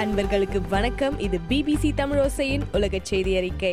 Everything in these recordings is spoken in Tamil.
அன்பர்களுக்கு வணக்கம். இது BBC தமிழோசையின் உலக செய்தி அறிக்கை.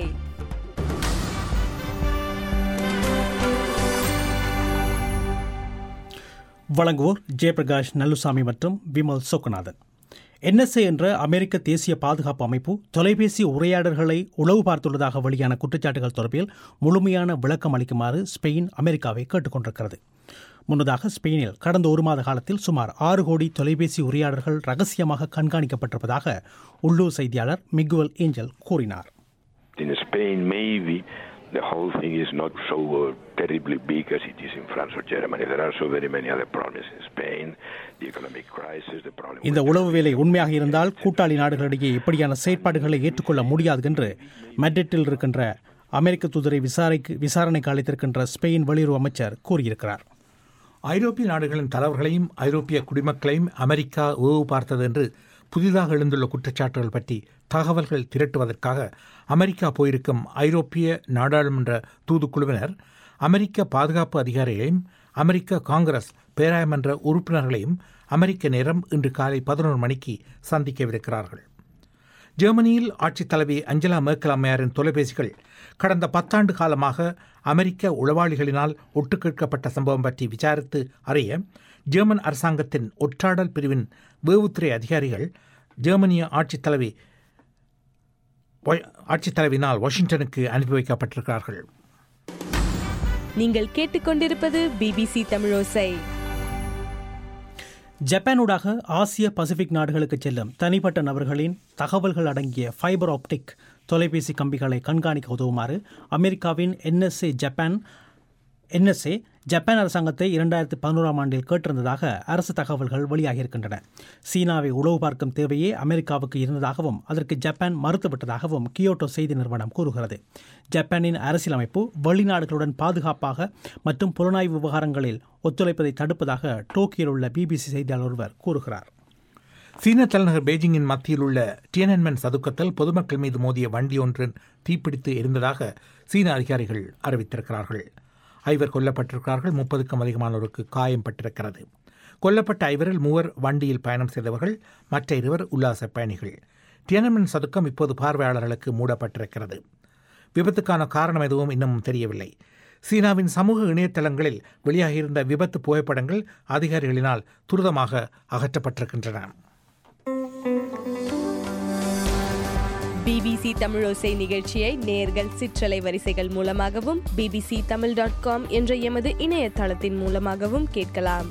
வழங்குவோர் ஜெயபிரகாஷ் நல்லுசாமி மற்றும் விமல் சோக்கநாதன். NSA என்ற அமெரிக்க தேசிய பாதுகாப்பு அமைப்பு தொலைபேசி உரையாடல்களை உளவு பார்த்துள்ளதாக வெளியான குற்றச்சாட்டுகள் தொடர்பில் முழுமையான விளக்கம் அளிக்குமாறு ஸ்பெயின் அமெரிக்காவை கேட்டுக்கொண்டிருக்கிறது. முன்னதாக ஸ்பெயினில் கடந்த ஒரு மாத காலத்தில் சுமார் 6 கோடி தொலைபேசி உரையாடல்கள் ரகசியமாக கண்காணிக்கப்பட்டிருப்பதாக உள்ளூர் செய்தியாளர் மிகுவல் ஏஞ்சல் கூறினார். In Spain, maybe the whole thing is not so terribly big as it is in France or Germany. There are so very many other problems in Spain. The economic crisis, the problem. இந்த உளவு வேலை உண்மையாக இருந்தால் கூட்டாளி நாடுகளிடையே இப்படியான செயற்பாடுகளை ஏற்றுக்கொள்ள முடியாது என்று மெட்ரிட்டில் இருக்கின்ற அமெரிக்க தூதரை விசாரணைக்கு அழைத்திருக்கின்ற ஸ்பெயின் வெளியுறவு அமைச்சர் கூறியிருக்கிறார். ஐரோப்பிய நாடுகளின் தலைவர்களையும் ஐரோப்பிய குடிமக்களையும் அமெரிக்கா உளவு பார்த்தது என்று புதிதாக எழுந்துள்ள குற்றச்சாட்டுகள் பற்றி தகவல்கள் திரட்டுவதற்காக அமெரிக்கா போயிருக்கும் ஐரோப்பிய நாடாளுமன்ற தூதுக்குழுவினர் அமெரிக்க பாதுகாப்பு அதிகாரிகளையும் அமெரிக்க காங்கிரஸ் பேராயமன்ற உறுப்பினர்களையும் அமெரிக்க நேரம் இன்று காலை 11 மணிக்கு சந்திக்கவிருக்கிறார்கள். ஜெர்மனியில் ஆட்சித் தலைவி அஞ்சலா மேர்க்கல் அம்மையாரின் தொலைபேசிகள் கடந்த 10 ஆண்டு காலமாக அமெரிக்க உளவாளிகளினால் ஒட்டுக்கேட்கப்பட்ட சம்பவம் பற்றி விசாரித்து அறிய ஜெர்மன் அரசாங்கத்தின் ஒற்றாடல் பிரிவின் வேவுத்துறை அதிகாரிகள் ஜெர்மனிய ஆட்சித்தலைவினால் வாஷிங்டனுக்கு அனுப்பி வைக்கப்பட்டிருக்கிறார்கள். நீங்கள் கேட்டுக்கொண்டிருப்பது BBC தமிழோசை. ஜப்பானூடாக ஆசிய பசிபிக் நாடுகளுக்கு செல்லும் தனிப்பட்ட நபர்களின் தகவல்கள் அடங்கிய ஃபைபர் ஆப்டிக் தொலைபேசி கம்பிகளை கண்காணிக்க உதவுமாறு அமெரிக்காவின் NSA ஜப்பான் அரசாங்கத்தை 2011ஆம் ஆண்டில் கேட்டிருந்ததாக அரசு தகவல்கள் வெளியாகியிருக்கின்றன. சீனாவை உளவு பார்க்கும் தேவையே அமெரிக்காவுக்கு இருந்ததாகவும் அதற்கு ஜப்பான் மறுத்துவிட்டதாகவும் கியோட்டோ செய்தி நிறுவனம் கூறுகிறது. ஜப்பானின் அரசியலமைப்பு வெளிநாடுகளுடன் பாதுகாப்பாக மற்றும் புலனாய்வு விவகாரங்களில் ஒத்துழைப்பதை தடுப்பதாக டோக்கியில் உள்ள BBC செய்தியாளர் ஒருவர் கூறுகிறார். சீன தலைநகர் பெய்ஜிங்கின் மத்தியில் உள்ள டியனன்மென் சதுக்கத்தில் பொதுமக்கள் மீது மோதிய வண்டி ஒன்றின் தீப்பிடித்து எரிந்ததாக சீன அதிகாரிகள் அறிவித்திருக்கிறார்கள். 5 கொல்லப்பட்டிருக்கிறார்கள். 30க்கும் அதிகமானோருக்கு காயம் பட்டிருக்கிறது. கொல்லப்பட்ட 5 மூவர் வண்டியில் பயணம் செய்தவர்கள், மற்ற 2 உல்லாச பயணிகள். டியனன்மென் சதுக்கம் இப்போது பார்வையாளர்களுக்கு மூடப்பட்டிருக்கிறது. விபத்துக்கான காரணம் எதுவும் இன்னும் தெரியவில்லை. சீனாவின் சமூக இணையதளங்களில் வெளியாகியிருந்த விபத்து புகைப்படங்கள் அதிகாரிகளினால் துரிதமாக அகற்றப்பட்டிருக்கின்றன. BBC தமிழோசை நிகழ்ச்சியை நேர்கள் சிற்றலை வரிசைகள் மூலமாகவும் bbctamil.com என்ற எமது இணையதளத்தின் மூலமாகவும் கேட்கலாம்.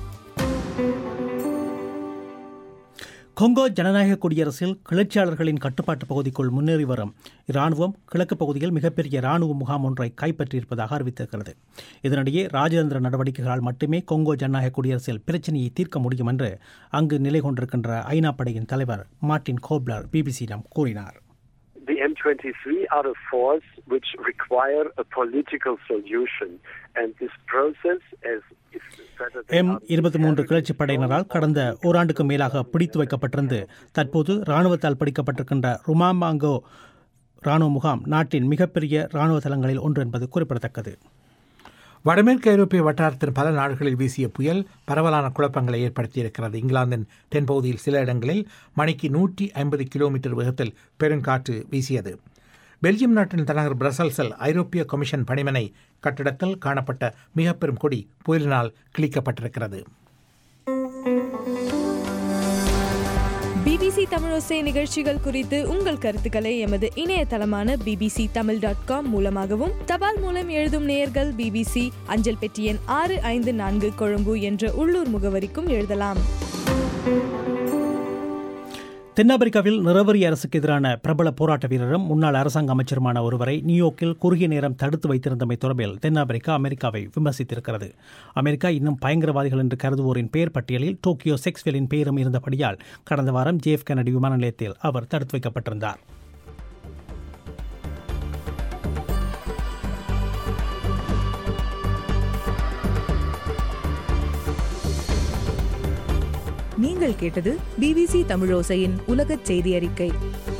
கொங்கோ ஜனநாயக குடியரசில் கிளர்ச்சியாளர்களின் கட்டுப்பாட்டு பகுதிக்குள் முன்னேறி வரும் இராணுவம் கிழக்கு பகுதியில் மிகப்பெரிய இராணுவ முகாம் ஒன்றை கைப்பற்றியிருப்பதாக அறிவித்திருக்கிறது. இதனிடையே ராஜதந்திர நடவடிக்கைகளால் மட்டுமே கொங்கோ ஜனநாயக குடியரசில் பிரச்சினையை தீர்க்க முடியும் என்று அங்கு நிலை கொண்டிருக்கின்ற ஐநா படையின் தலைவர் மார்டின் கோப்லர் BBCயிடம் கூறினார். The M23 are a force which require a political solution, and this process M23 கிளர்ச்சி படையினரால் கடந்த ஓராண்டுக்கு மேலாக பிடித்து வைக்கப்பட்டிருந்து தற்போது இராணுவத்தால் பிடிக்கப்பட்டிருக்கின்ற ருமாமாங்கோ இராணுவ முகாம் நாட்டின் மிகப்பெரிய இராணுவ தளங்களில் ஒன்று என்பது குறிப்பிடத்தக்கது. வடமேற்கு ஐரோப்பிய வட்டாரத்தின் பல நாடுகளில் வீசிய புயல் பரவலான குழப்பங்களை ஏற்படுத்தியிருக்கிறது. இங்கிலாந்தின் தென்பகுதியில் சில இடங்களில் மணிக்கு 150 கிலோமீட்டர் வேகத்தில் பெருங்காற்று வீசியது. பெல்ஜியம் நாட்டின் தலைநகர் பிரசல்ஸில் ஐரோப்பிய கமிஷன் பணிமனை கட்டிடத்தில் காணப்பட்ட மிக பெரும் கொடி புயலினால் கிழிக்கப்பட்டிருக்கிறது. BBC தமிழோசை நிகழ்ச்சிகள் குறித்து உங்கள் கருத்துக்களை எமது இணையதளமான bbctamil.com மூலமாகவும் தபால் மூலம் எழுதும் நேயர்கள் BBC அஞ்சல் பெட்டி எண் 654 கொழும்பு என்ற உள்ளூர் முகவரிக்கும் எழுதலாம். தென்னாப்பிரிக்காவில் நிறவரி அரசுக்கு எதிரான பிரபல போராட்ட வீரரும் முன்னாள் அரசாங்க அமைச்சருமான ஒருவரை நியூயார்க்கில் குறுகிய நேரம் தடுத்து வைத்திருந்தமை தொடர்பில் தென்னாப்பிரிக்கா அமெரிக்காவை விமர்சித்திருக்கிறது. அமெரிக்கா இன்னும் பயங்கரவாதிகள் என்று கருதுவோரின் பெயர் பட்டியலில் டோக்கியோ செக்ஸ்வெலின் பெயரும் இருந்தபடியால் கடந்த வாரம் JF கென்னடி விமான நிலையத்தில் அவர் தடுத்து வைக்கப்பட்டிருந்தார். நீங்கள் கேட்டது BBC தமிழோசையின் உலகச் செய்தி அறிக்கை.